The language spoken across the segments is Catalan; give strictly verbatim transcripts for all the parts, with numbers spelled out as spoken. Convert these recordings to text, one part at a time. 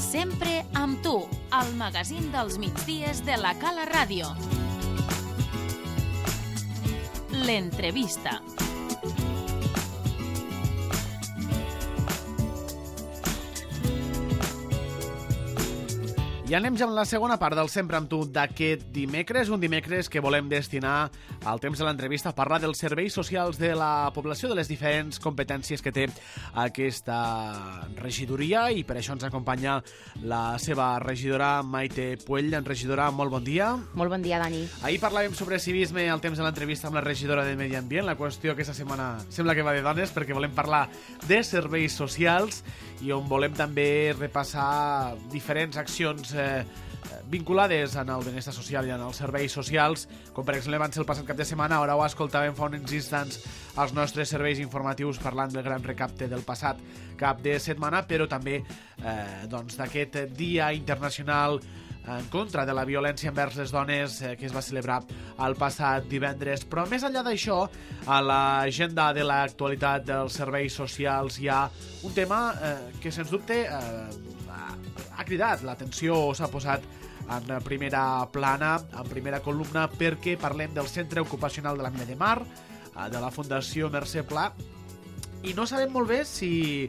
Sempre amb tu, al magazín dels migdies de la Cala Ràdio. L'entrevista. I anem ja amb la segona part del Sempre amb tu d'aquest dimecres, un dimecres que volem destinar al temps de l'entrevista a parlar dels serveis socials de la població, de les diferents competències que té aquesta regidoria, i per això ens acompanya la seva regidora Maite Puell. Regidora, molt bon dia. Molt bon dia, Dani. Ahir parlàvem sobre civisme al temps de l'entrevista amb la regidora de Medi Ambient, la qüestió aquesta setmana sembla que va de dones, perquè volem parlar de serveis socials i on volem també repassar diferents accions eh, vinculades en el benestar social i en els serveis socials, com per exemple van ser el passat cap de setmana. Ara ho escoltàvem fa uns instants als nostres serveis informatius parlant del gran recapte del passat cap de setmana, però també eh, doncs, d'aquest Dia Internacional en contra de la violència envers les dones eh, que es va celebrar el passat divendres. Però més enllà d'això, a l'agenda de l'actualitat dels serveis socials hi ha un tema eh, que sens dubte eh, ha cridat l'atenció o s'ha posat en primera plana, en primera columna, perquè parlem del Centre Ocupacional de l'Ametlla de Mar, eh, de la Fundació Mercè Pla, i no sabem molt bé si...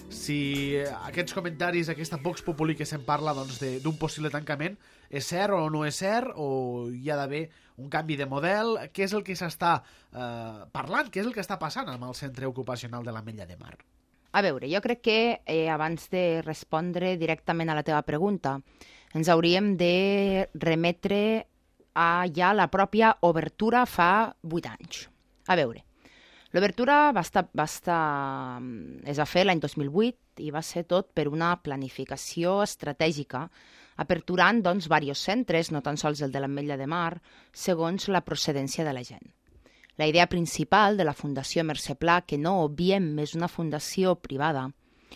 si aquests comentaris, aquesta Vox Populi que se'n parla doncs, d'un possible tancament, és cert o no és cert, o hi ha d'haver un canvi de model. Què és el que s'està eh, parlant? Què és el que està passant amb el Centre Ocupacional de l'Ametlla de Mar? A veure, jo crec que eh, abans de respondre directament a la teva pregunta, ens hauríem de remetre a ja la pròpia obertura fa vuit anys. A veure, l'obertura va estar, va estar, es va fer l'any dos mil vuit i va ser tot per una planificació estratègica, aperturant doncs, diversos centres, no tan sols el de l'Ametlla de Mar, segons la procedència de la gent. La idea principal de la Fundació Mercè Pla, que no obviem és una fundació privada,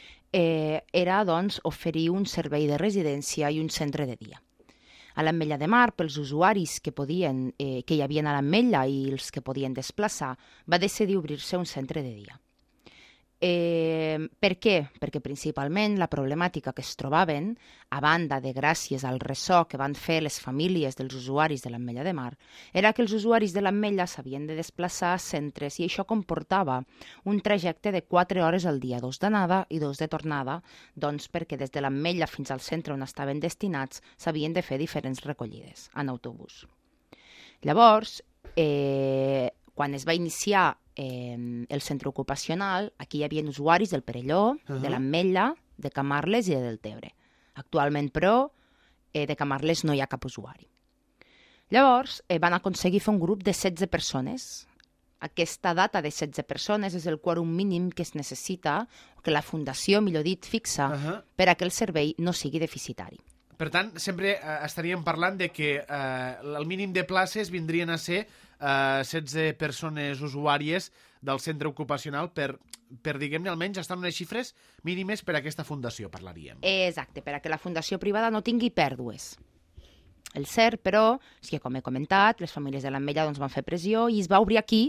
eh, era doncs, oferir un servei de residència i un centre de dia. A l'Ametlla de Mar, pels usuaris que, podien, eh, que hi havia a l'Ametlla i els que podien desplaçar, va decidir obrir-se un centre de dia. Eh, per què? Perquè principalment la problemàtica que es trobaven, a banda de gràcies al ressò que van fer les famílies dels usuaris de l'Ametlla de Mar, era que els usuaris de l'Ametlla s'havien de desplaçar a centres i això comportava un trajecte de quatre hores al dia, dos d'anada i dos de tornada, doncs perquè des de l'Ametlla fins al centre on estaven destinats s'havien de fer diferents recollides en autobús. Llavors, eh, quan es va iniciar eh, el centre ocupacional, aquí hi havia usuaris del Perelló, uh-huh. de l'Ametlla, de Camarles i de Deltebre. Actualment, però, eh, de Camarles no hi ha cap usuari. Llavors, eh, van aconseguir fer un grup de setze persones. Aquesta data de setze persones és el quòrum mínim que es necessita, que la Fundació, millor dit, fixa, uh-huh. per a que el servei no sigui deficitari. Per tant, sempre eh, estaríem parlant de que eh, el mínim de places vindrien a ser eh, setze persones usuàries del centre ocupacional per, per diguem-ne, almenys estar en unes xifres mínimes per a aquesta fundació, parlaríem. Exacte, per a que la fundació privada no tingui pèrdues. El cert, però, és que, com he comentat, les famílies de l'Ametlla doncs, van fer pressió i es va obrir aquí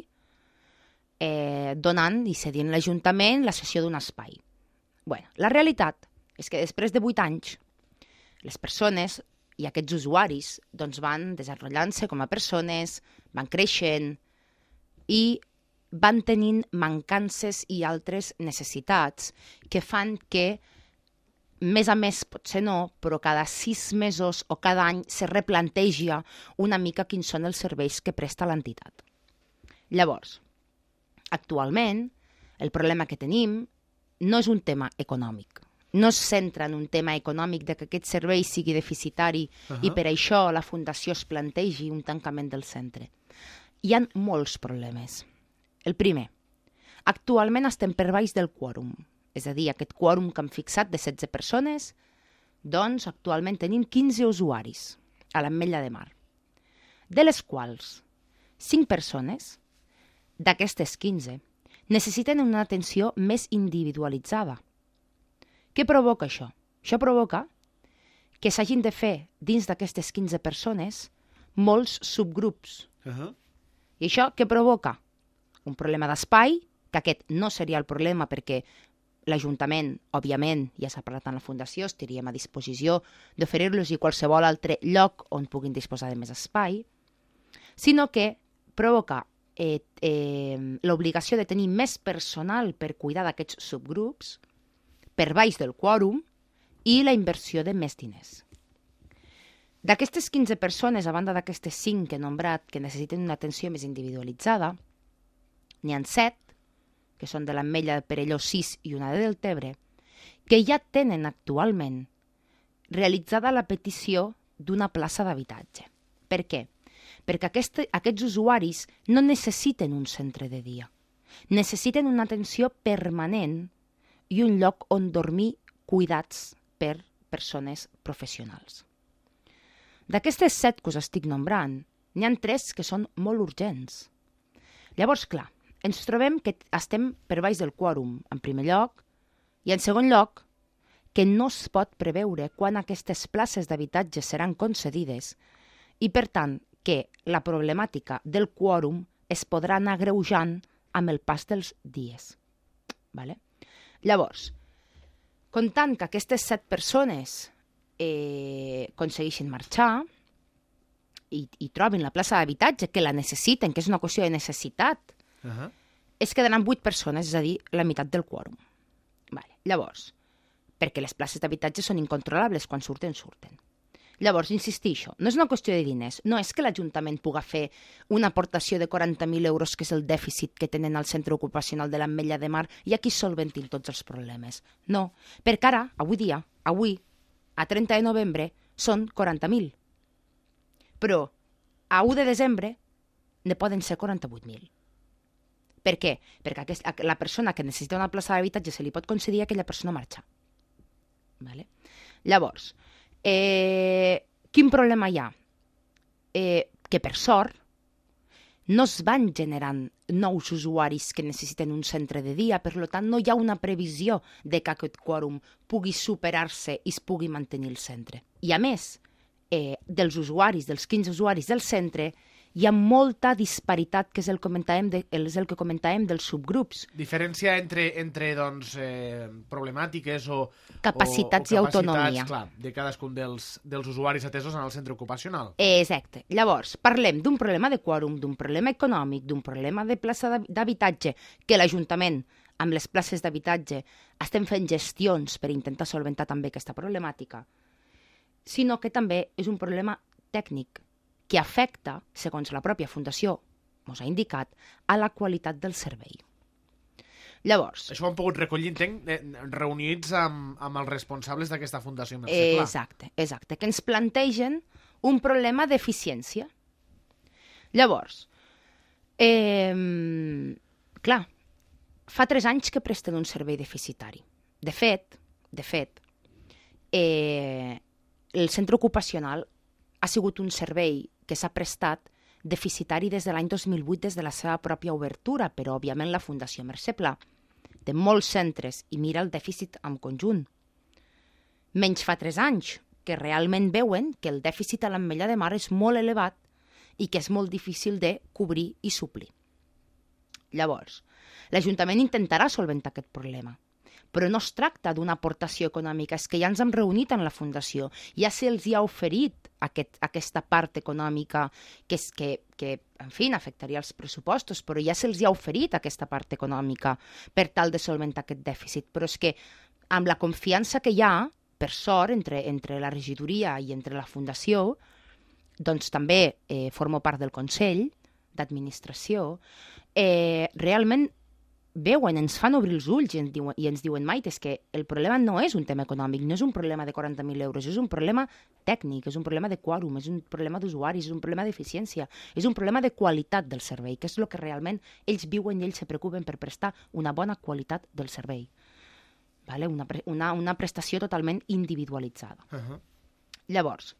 eh, donant i cedint l'Ajuntament la cessió d'un espai. Bueno, la realitat és que després de vuit anys les persones i aquests usuaris doncs, van desenvolupant-se com a persones, van creixent i van tenint mancances i altres necessitats que fan que, més a més, potser no, però cada sis mesos o cada any se replanteja una mica quins són els serveis que presta l'entitat. Llavors, actualment, el problema que tenim no és un tema econòmic. No es centra en un tema econòmic de que aquest servei sigui deficitari uh-huh. i per això la Fundació es plantegi un tancament del centre. Hi ha molts problemes. El primer, actualment estem per baix del quòrum, és a dir, aquest quòrum que hem fixat de setze persones, doncs actualment tenim quinze usuaris a l'Ametlla de Mar, de les quals cinc persones d'aquestes quinze necessiten una atenció més individualitzada. Què provoca això? Això provoca que s'hagin de fer dins d'aquestes quinze persones molts subgrups. Uh-huh. I això què provoca? Un problema d'espai, que aquest no seria el problema perquè l'Ajuntament, òbviament, ja s'ha parlat en la Fundació, estaríem a disposició d'oferir-los qualsevol altre lloc on puguin disposar de més espai, sinó que provoca eh, eh, l'obligació de tenir més personal per cuidar d'aquests subgrups, per baix del quòrum, i la inversió de més diners. D'aquestes quinze persones, a banda d'aquestes cinc que he nombrat, que necessiten una atenció més individualitzada, n'hi ha set, que són de l'Ametlla de Perelló sis i una de Deltebre, que ja tenen actualment realitzada la petició d'una plaça d'habitatge. Per què? Perquè aquest, aquests usuaris no necessiten un centre de dia. Necessiten una atenció permanent i un lloc on dormir cuidats per persones professionals. D'aquestes set que us estic nombrant, n'hi ha tres que són molt urgents. Llavors, clar, ens trobem que estem per baix del quòrum, en primer lloc, i en segon lloc, que no es pot preveure quan aquestes places d'habitatge seran concedides i, per tant, que la problemàtica del quòrum es podrà anar agreujant amb el pas dels dies. Vale? Llavors, comptant que aquestes set persones eh, aconsegueixin marxar i, i trobin la plaça d'habitatge, que la necessiten, que és una qüestió de necessitat, uh-huh. es quedaran vuit persones, és a dir, la meitat del quòrum. Vale. Llavors, perquè les places d'habitatge són incontrolables, quan surten, surten. Llavors, insistixo, no és una qüestió de diners, no és que l'Ajuntament puga fer una aportació de quaranta mil euros, que és el dèficit que tenen al centre ocupacional de l'Ametlla de Mar, i aquí solventin tots els problemes. No, perquè ara, avui dia, avui, a trenta de novembre, són quaranta mil. Però a u de desembre ne poden ser quaranta-vuit mil. Per què? Perquè aquest, la persona que necessita una plaça d'habitatge se li pot concedir a aquella persona marxa. Vale? Llavors, eh, quin problema hi ha? Eh, que per sort no es van generant nous usuaris que necessiten un centre de dia, per tant no hi ha una previsió de que aquest quòrum pugui superar-se i es pugui mantenir el centre. I a més, eh, dels usuaris, dels quinze usuaris del centre, hi ha molta disparitat, que és el, de, és el que comentàvem dels subgrups. Diferència entre, entre doncs, eh, problemàtiques o capacitats, o, o i autonomia. Clar, de cadascun dels, dels usuaris atesos en el centre ocupacional. Exacte. Llavors, parlem d'un problema de quòrum, d'un problema econòmic, d'un problema de plaça d'habitatge, que l'Ajuntament, amb les places d'habitatge, estem fent gestions per intentar solventar també aquesta problemàtica, sinó que també és un problema tècnic, que afecta, segons la pròpia Fundació ens ha indicat, a la qualitat del servei. Llavors... Això ho hem pogut recollir, entenc, reunits amb, amb els responsables d'aquesta Fundació Mercè Pla. Exacte, exacte, que ens plantegen un problema d'eficiència. Llavors, eh, clar, fa tres anys que presten un servei deficitari. De fet, de fet, eh, el centre ocupacional ha sigut un servei que s'ha prestat deficitari des de l'any dos mil vuit, des de la seva pròpia obertura, però, òbviament, la Fundació Mercè Pla té molts centres i mira el dèficit en conjunt. Menys fa tres anys, que realment veuen que el dèficit a l'Ametlla de Mar és molt elevat i que és molt difícil de cobrir i suplir. Llavors, l'Ajuntament intentarà solventar aquest problema, però no es tracta d'una aportació econòmica, és que ja ens hem reunit en la Fundació, ja se'ls ha oferit aquest, aquesta part econòmica que, és que, que, en fi, afectaria els pressupostos, però ja se'ls ha oferit aquesta part econòmica per tal de solventar aquest dèficit. Però és que amb la confiança que hi ha, per sort, entre, entre la regidoria i entre la Fundació, doncs també eh, formo part del Consell d'Administració, eh, realment veuen, ens fan obrir els ulls i ens diuen, i ens diuen Maite, és que el problema no és un tema econòmic, no és un problema de quaranta mil euros, és un problema tècnic, és un problema de quòrum, és un problema d'usuaris, és un problema d'eficiència, és un problema de qualitat del servei, que és el que realment ells viuen i ells se preocupen per prestar una bona qualitat del servei. Vale? Una, una, una prestació totalment individualitzada. Uh-huh. Llavors,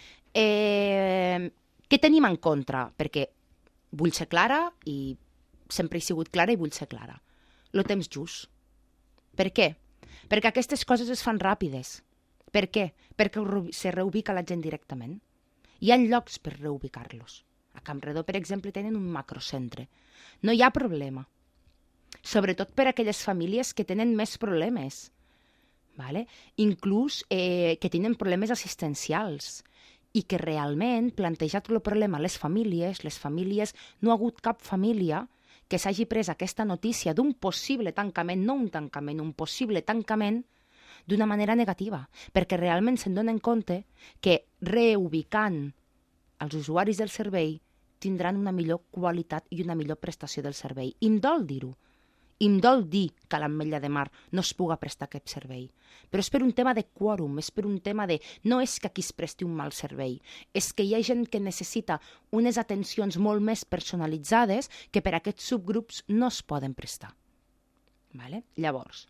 eh, què tenim en contra? Perquè vull ser clara i sempre he sigut clara i vull ser clara. Lo temps just. Per què? Perquè aquestes coses es fan ràpides. Per què? Perquè se reubica la gent directament. Hi ha llocs per reubicar-los. A Campredó, per exemple, tenen un macrocentre. No hi ha problema. sobretot per a aquelles famílies que tenen més problemes, vale? Inclús eh, que tenen problemes assistencials i que realment, plantejat el problema a les famílies, les famílies, no ha hagut cap família que s'hagi pres aquesta notícia d'un possible tancament, no un tancament, un possible tancament, d'una manera negativa, perquè realment se'n donen compte que reubicant els usuaris del servei tindran una millor qualitat i una millor prestació del servei. I em dol dir-ho. I em dol dir que a l'Ametlla de Mar no es puga prestar aquest servei. Però és per un tema de quòrum, és per un tema de... No és que aquí es presti un mal servei, és que hi ha gent que necessita unes atencions molt més personalitzades que per a aquests subgrups no es poden prestar. Vale? Llavors,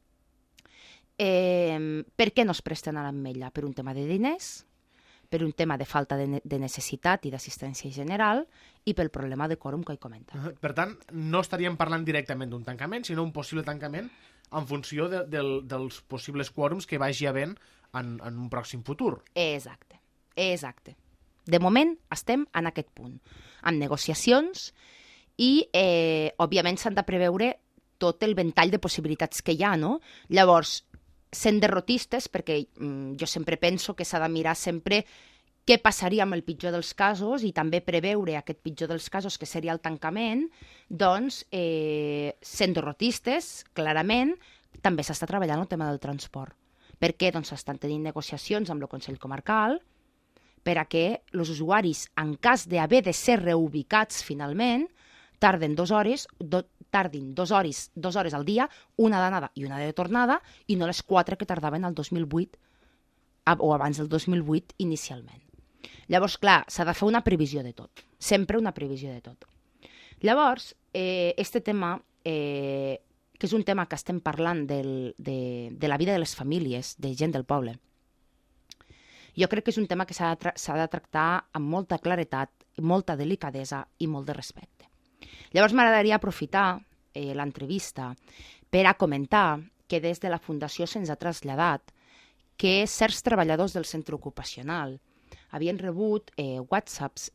eh, per què no es presten a l'Ametlla? Per un tema de diners, per un tema de falta de, ne de necessitat i d'assistència general i pel problema de quòrum que he comentat. Uh -huh. Per tant, no estaríem parlant directament d'un tancament, sinó un possible tancament en funció de, de, dels possibles quòrums que vagi havent en, en un pròxim futur. Exacte, exacte. De moment estem en aquest punt, amb negociacions i, eh, òbviament, s'han de preveure tot el ventall de possibilitats que hi ha, no? Llavors, sent derrotistes, perquè mm, jo sempre penso que s'ha de mirar sempre què passaria amb el pitjor dels casos i també preveure aquest pitjor dels casos, que seria el tancament, doncs, eh, sent derrotistes, clarament, també s'està treballant el tema del transport. Per què? Doncs s'estan tenint negociacions amb el Consell Comarcal per a que els usuaris, en cas d'haver de ser reubicats finalment, tarden dues hores, do, tardin dues hores, dues hores al dia, una d'anada i una de tornada, i no les quatre que tardaven el dos mil vuit o abans del dos mil vuit inicialment. Llavors, clar, s'ha de fer una previsió de tot, sempre una previsió de tot. Llavors, eh, este tema, eh, que és un tema que estem parlant del, de, de la vida de les famílies, de gent del poble, jo crec que és un tema que s'ha de, de tractar amb molta claretat, molta delicadesa i molt de respecte. Llavors m'agradaria aprofitar eh, l'entrevista per a comentar que des de la Fundació se'ns ha traslladat que certs treballadors del centre ocupacional havien rebut eh, whatsapps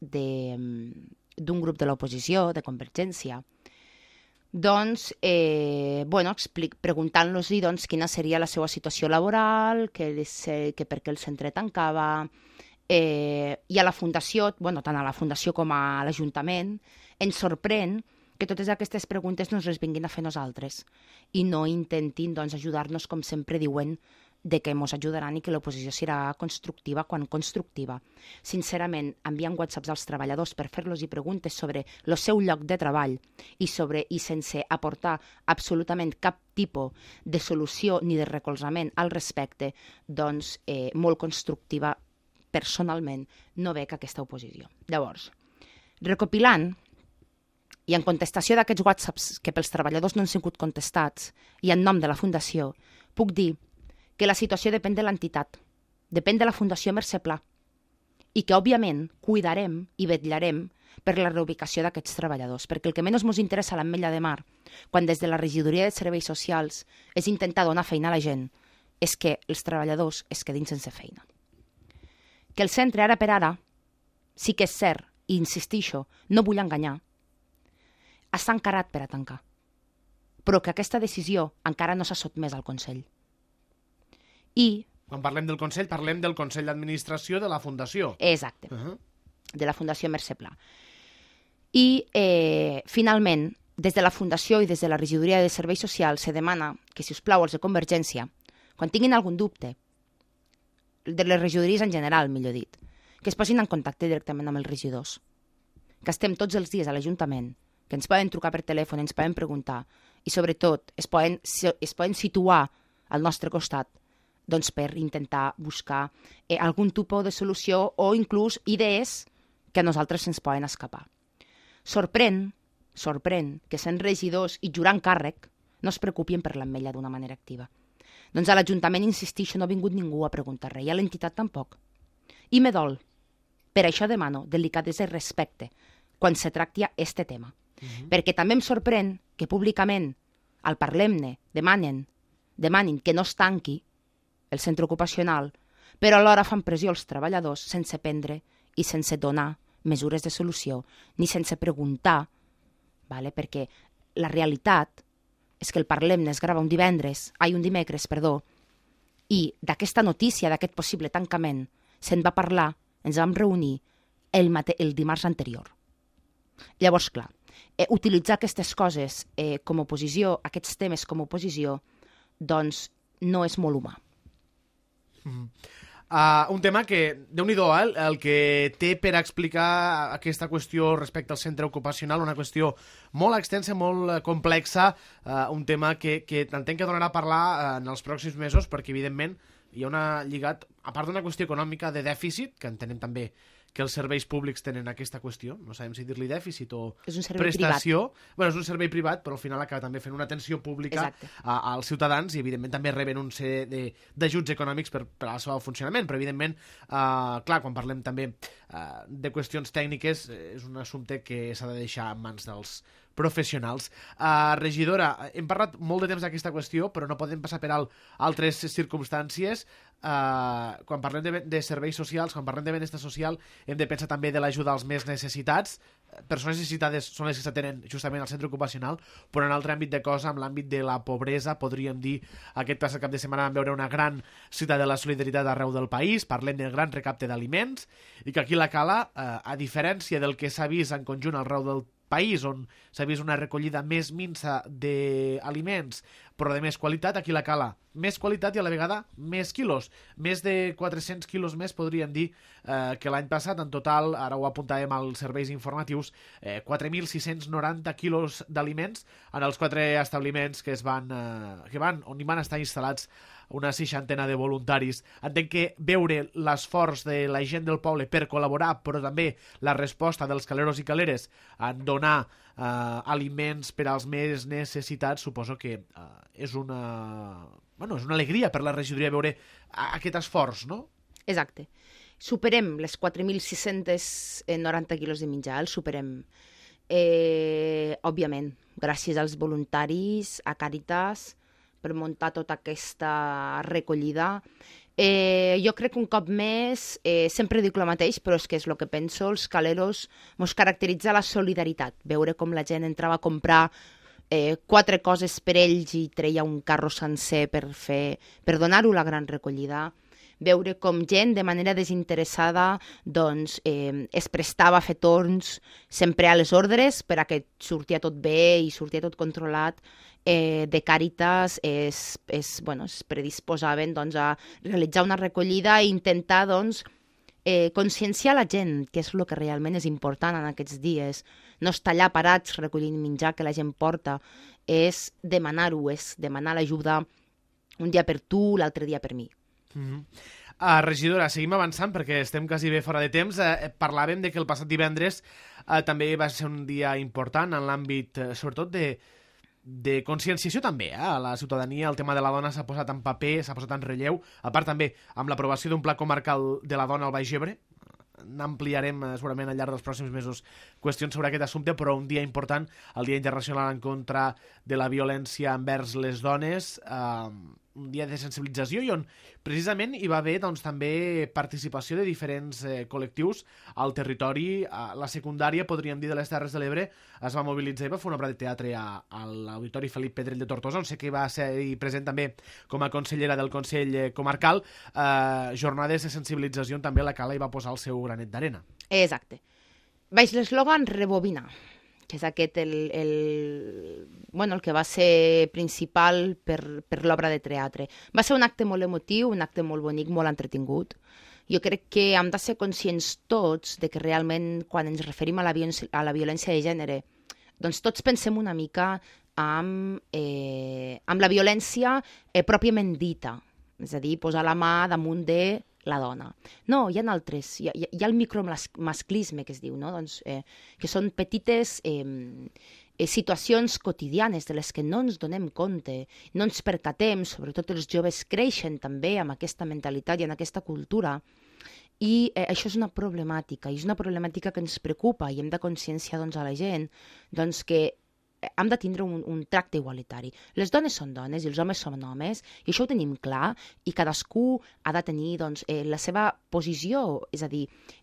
d'un grup de l'oposició, de Convergència, doncs, eh, bueno, preguntant-los doncs, quina seria la seva situació laboral, que, que per què el centre tancava, eh, i a la Fundació, bueno, tant a la Fundació com a l'Ajuntament, ens sorprèn que totes aquestes preguntes no les vinguin a fer nosaltres i no intentin doncs, ajudar-nos, com sempre diuen, de que ens ajudaran i que l'oposició serà constructiva quan constructiva. Sincerament, enviant whatsapps als treballadors per fer-los preguntes sobre el seu lloc de treball i, sobre, i sense aportar absolutament cap tipus de solució ni de recolzament al respecte, doncs eh, molt constructiva personalment no veig aquesta oposició. Llavors, recopilant i en contestació d'aquests whatsapps que pels treballadors no han sigut contestats i en nom de la Fundació, puc dir que la situació depèn de l'entitat, depèn de la Fundació Mercè Pla i que, òbviament, cuidarem i vetllarem per la reubicació d'aquests treballadors, perquè el que menys ens interessa a l'Ametlla de Mar, quan des de la Regidoria de Serveis Socials és intentar donar feina a la gent, és que els treballadors es quedin sense feina. Que el centre, ara per ara, sí que és cert, i insistixo, no vull enganyar, està encarat per a tancar, però que aquesta decisió encara no s'ha sotmès al Consell. I... Quan parlem del Consell, parlem del Consell d'Administració de la Fundació. Exacte, uh -huh. de la Fundació Mercè Pla. I, eh, finalment, des de la Fundació i des de la Regidoria de Serveis Socials se demana que, si us plau, els de Convergència, quan tinguin algun dubte, de les regidories en general, millor dit, que es posin en contacte directament amb els regidors, que estem tots els dies a l'Ajuntament, que ens poden trucar per telèfon, ens poden preguntar, i sobretot es poden, es poden situar al nostre costat doncs per intentar buscar eh, algun tipus de solució o inclús idees que a nosaltres ens poden escapar. Sorprèn, sorprèn que sent regidors i jurant càrrec no es preocupin per l'Ametlla d'una manera activa. Doncs a l'Ajuntament, insistixo, no ha vingut ningú a preguntar res, i a l'entitat tampoc. I me dol. Per això demano delicadesa i respecte quan se tracti este tema. Uh-huh. Perquè també em sorprèn que públicament, al Parlem-ne, demanen, demanin que no es tanqui el centre ocupacional, però alhora fan pressió als treballadors sense prendre i sense donar mesures de solució, ni sense preguntar, vale? Perquè la realitat és que el Parlem es grava un divendres, ai, un dimecres, perdó, i d'aquesta notícia, d'aquest possible tancament, se'n va parlar, ens vam reunir el, mate el dimarts anterior. Llavors, clar, eh, utilitzar aquestes coses eh, com a oposició, aquests temes com a oposició, doncs no és molt humà. Mm. Uh, un tema que, déu-n'hi-do, eh, el, el que té per explicar aquesta qüestió respecte al centre ocupacional, una qüestió molt extensa, molt complexa, uh, un tema que, que entenc que donarà a parlar uh, en els pròxims mesos, perquè evidentment hi ha una lligat, a part d'una qüestió econòmica de dèficit, que entenem també que els serveis públics tenen aquesta qüestió, no sabem si dir-li dèficit o és un servei prestació. Privat. Bueno, és un servei privat, però al final acaba també fent una atenció pública a, als ciutadans i evidentment també reben un sèrie d'ajuts econòmics per, per al seu funcionament, però evidentment, uh, clar, quan parlem també uh, de qüestions tècniques, és un assumpte que s'ha de deixar en mans dels professionals. Uh, regidora, hem parlat molt de temps d'aquesta qüestió, però no podem passar per alt altres circumstàncies. Uh, quan parlem de, de serveis socials, quan parlem de benestar social, hem de pensar també de l'ajuda als més necessitats. Persones necessitades són les que s'atenen justament al centre ocupacional, però en altre àmbit de cosa, en l'àmbit de la pobresa, podríem dir, aquest passat cap de setmana vam veure una gran cita de la solidaritat arreu del país, parlem del gran recapte d'aliments, i que aquí la Cala, uh, a diferència del que s'ha vist en conjunt arreu del país, on s'ha vist una recollida més minsa d'aliments, però de més qualitat, aquí la Cala, més qualitat i a la vegada més quilos. Més de quatre-cents quilos més, podríem dir, eh, que l'any passat, en total, ara ho apuntàvem als serveis informatius, eh, quatre mil sis-cents noranta quilos d'aliments en els quatre establiments que es van, eh, que van, on hi van estar instal·lats una seixantena de voluntaris. Entenc que veure l'esforç de la gent del poble per col·laborar, però també la resposta dels caleros i caleres en donar eh, aliments per als més necessitats, suposo que eh, és una... Bueno, és una alegria per la regidoria veure aquest esforç, no? Exacte. Superem les quatre mil sis-cents noranta quilos de menjar, el superem. Eh, òbviament, gràcies als voluntaris, a Càritas, per muntar tota aquesta recollida. Eh, jo crec que un cop més, eh, sempre dic el mateix, però és que és el que penso, els caleros mos caracteritza la solidaritat. Veure com la gent entrava a comprar eh, quatre coses per ells i treia un carro sencer per, fer, per donar-ho la gran recollida. Veure com gent de manera desinteressada doncs, eh, es prestava a fer torns sempre a les ordres per a que sortia tot bé i sortia tot controlat. Eh, de Càritas es, es, bueno, es predisposaven doncs, a realitzar una recollida i intentar doncs, eh, conscienciar la gent, que és el que realment és important en aquests dies. No estar allà parats recollint menjar que la gent porta, és demanar-ho, és demanar l'ajuda un dia per tu, l'altre dia per mi. Mm-hmm. Uh, regidora, seguim avançant perquè estem quasi bé fora de temps. Uh, parlàvem de que el passat divendres uh, també va ser un dia important en l'àmbit, uh, sobretot, de, de conscienciació també. Eh? A la ciutadania el tema de la dona s'ha posat en paper, s'ha posat en relleu, a part també amb l'aprovació d'un pla comarcal de la dona al Baix Ebre. N'ampliarem uh, segurament al llarg dels pròxims mesos qüestions sobre aquest assumpte, però un dia important, el Dia Internacional en contra de la violència envers les dones, uh, un dia de sensibilització i on precisament hi va haver doncs, també participació de diferents eh, col·lectius al territori. A la secundària, podríem dir, de les Terres de l'Ebre es va mobilitzar i va fer una obra de teatre a, a l'Auditori Felip Pedrell de Tortosa, on sé que va ser present també com a consellera del Consell Comarcal. Eh, jornades de sensibilització on també la Cala hi va posar el seu granet d'arena. Exacte. Baix l'eslògan rebobinar, que és aquest el, el, bueno, el que va ser principal per, per l'obra de teatre. Va ser un acte molt emotiu, un acte molt bonic, molt entretingut. Jo crec que hem de ser conscients tots de que realment quan ens referim a la, a la violència de gènere, doncs tots pensem una mica amb, eh, amb la violència eh, pròpiament dita, és a dir, posar la mà damunt de la dona. No, hi ha altres, hi ha, hi ha el micromasclisme que es diu, no? Doncs, eh, que són petites eh, eh, situacions quotidianes de les que no ens donem compte, no ens percatem, sobretot els joves creixen també amb aquesta mentalitat i amb aquesta cultura, i eh, això és una problemàtica, i és una problemàtica que ens preocupa i hem de conscienciar doncs, a la gent doncs, que hem de tindre un, un tracte igualitari. Les dones són dones i els homes són homes, i això ho tenim clar, i cadascú ha de tenir doncs, eh, la seva posició, és a dir,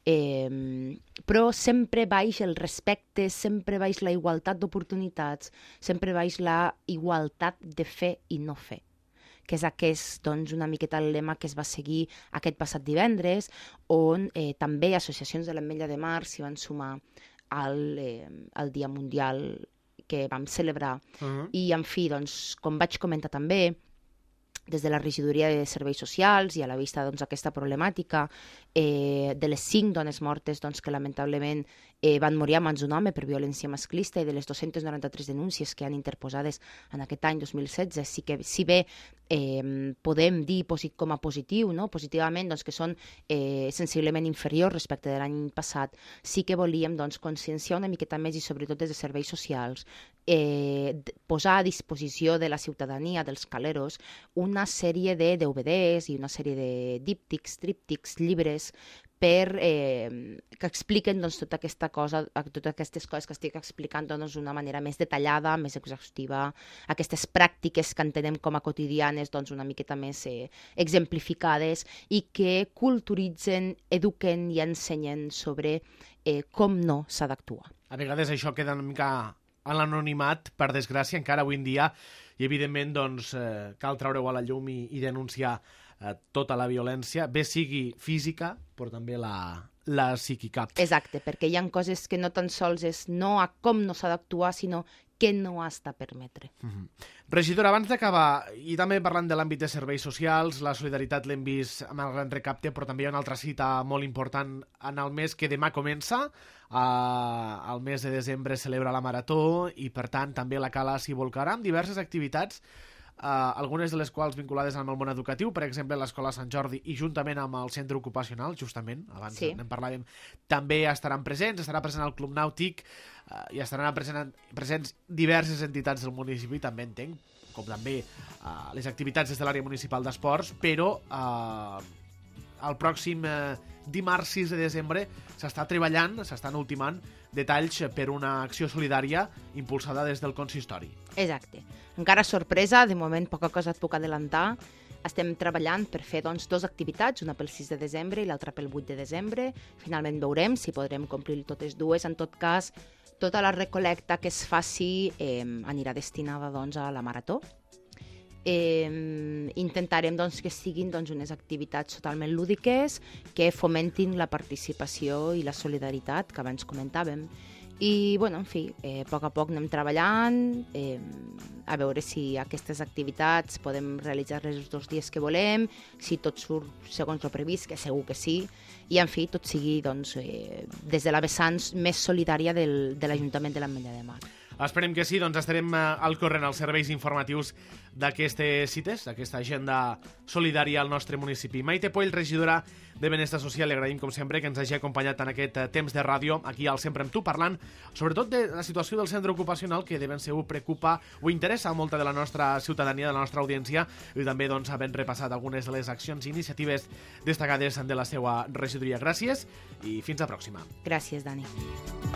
eh, però sempre baix el respecte, sempre baix la igualtat d'oportunitats, sempre baix la igualtat de fer i no fer, que és aquest, doncs, una miqueta el lema que es va seguir aquest passat divendres, on eh, també associacions de l'Ametlla de Mar s'hi van sumar al, eh, al Dia Mundial que vam celebrar. Uh-huh. I, en fi, doncs, com vaig comentar també, des de la regidoria de serveis socials i a la vista doncs, aquesta problemàtica eh, de les cinc dones mortes doncs, que lamentablement eh, van morir a mans d'un home per violència masclista i de les dos-centes noranta-tres denúncies que han interposades en aquest any dos mil setze, sí que, si bé eh, podem dir com a positiu, no? positivament, doncs, que són eh, sensiblement inferiors respecte de l'any passat, sí que volíem doncs, conscienciar una miqueta més i sobretot des de serveis socials, eh, posar a disposició de la ciutadania, dels caleros, una sèrie de D V Ds i una sèrie de díptics, tríptics, llibres per eh, que expliquen doncs, tota aquesta cosa, totes aquestes coses que estic explicant doncs, d'una manera més detallada, més exhaustiva, aquestes pràctiques que entenem com a quotidianes doncs, una miqueta més eh, exemplificades i que culturitzen, eduquen i ensenyen sobre eh, com no s'ha d'actuar. A vegades això queda una mica en l'anonimat, per desgràcia, encara avui en dia, i evidentment doncs, eh, cal treure-ho a la llum i, i denunciar eh, tota la violència, bé sigui física, però també la, la psíquica. Exacte, perquè hi ha coses que no tan sols és no a com no s'ha d'actuar, sinó què no has de permetre. Mm-hmm. Regidora, abans d'acabar, i també parlant de l'àmbit de serveis socials, la solidaritat l'hem vist amb el Gran Recapte, però també hi ha una altra cita molt important en el mes que demà comença. Uh, el mes de desembre celebra la Marató i, per tant, també la Cala s'hi volcarà amb diverses activitats, uh, algunes de les quals vinculades amb el món educatiu, per exemple, l'Escola Sant Jordi i juntament amb el centre ocupacional, justament, abans sí. en parlàvem, també estaran presents, estarà present el Club Nàutic, uh, i estaran present, presents diverses entitats del municipi, també entenc, com també uh, les activitats des de l'àrea municipal d'esports, però uh, el pròxim eh, dimarts sis de desembre s'està treballant, s'estan ultimant detalls per una acció solidària impulsada des del consistori. Exacte. Encara sorpresa, de moment poca cosa et puc adelantar. Estem treballant per fer doncs, dues activitats, una pel sis de desembre i l'altra pel vuit de desembre. Finalment veurem si podrem complir totes dues. En tot cas, tota la recolecta que es faci eh, anirà destinada doncs, a la Marató. Eh, intentarem doncs, que siguin doncs, unes activitats totalment lúdiques que fomentin la participació i la solidaritat que abans comentàvem. I, bueno, en fi, eh, a poc a poc anem treballant, eh, a veure si aquestes activitats podem realitzar-les els dos dies que volem, si tot surt segons el previst, que segur que sí, i, en fi, tot sigui doncs, eh, des de la vessant més solidària del, de l'Ajuntament de l'Ametlla de Mar. Esperem que sí, doncs estarem al corrent als serveis informatius d'aquestes cites, d'aquesta agenda solidària al nostre municipi. Maite Poll, regidora de Benestar Social, li agraïm com sempre que ens hagi acompanyat en aquest temps de ràdio aquí al Sempre amb tu, parlant sobretot de la situació del centre ocupacional que de ben segur preocupa o interessa a molta de la nostra ciutadania, de la nostra audiència, i també doncs, havent repassat algunes de les accions i iniciatives destacades de la seva regidoria. Gràcies i fins la pròxima. Gràcies, Dani.